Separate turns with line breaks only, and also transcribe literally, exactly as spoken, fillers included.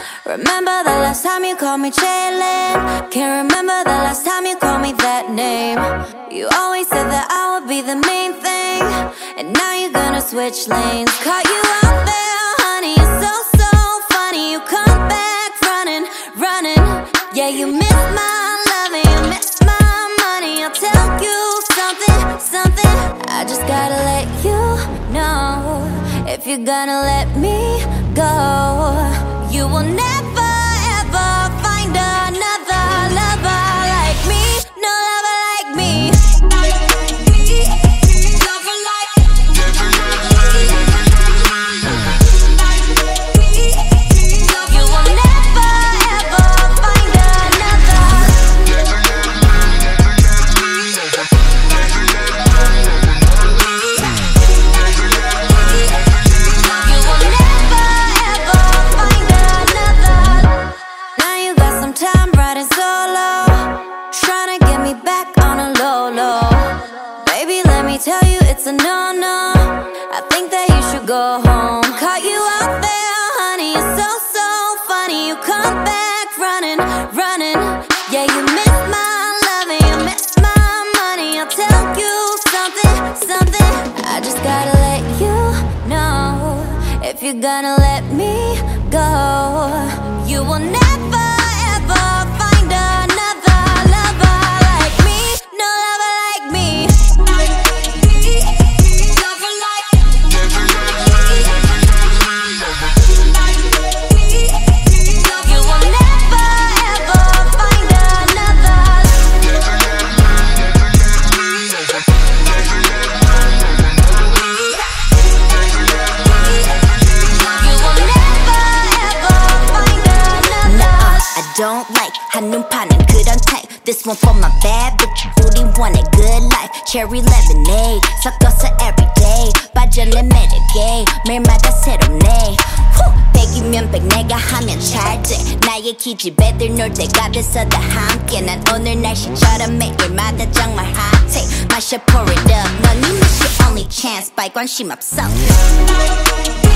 Remember the last time you called me Jalen. Can't remember the last time you called me that name. You always said that I would be the main thing, and now you're gonna switch lanes. Caught you out there, honey, you're so, so funny. You come back running, running. Yeah, you miss my love and you miss my money. I'll tell you something, something. I just gotta let you know, if you're gonna let me go, you will never ever find another lover like me. No lover like me. Lover like you will never ever find another. You will never ever find another. Now you got some time riding solo, trying to get me back on a low low. Baby, let me tell you it's a no-no. I think that you should go home. Caught you out there, honey, you're so, so funny. You come back running, running. Yeah, you miss my love and you miss my money. I'll tell you something, something. I just gotta let you know, if you're gonna let me go, you will never ever find another lover like me. No lover like me. Lover like you will never ever find another. You will never ever find another.
I don't like 한눈 파는 그런 type. This one for my bad bitch. 우리 원해 good life. Cherry lemonade 섞어서 everyday. 빠져내 매력에 매일마다 새롭네. 백이면 백 내가 하면 잘돼. 나의 기집애들 놀 때가 됐어 다 함께. 난 오늘 날씨처럼 매일마다 정말 핫해. 마셔 pour it up. 넌 이 맛이 only chance. 발 관심 없어.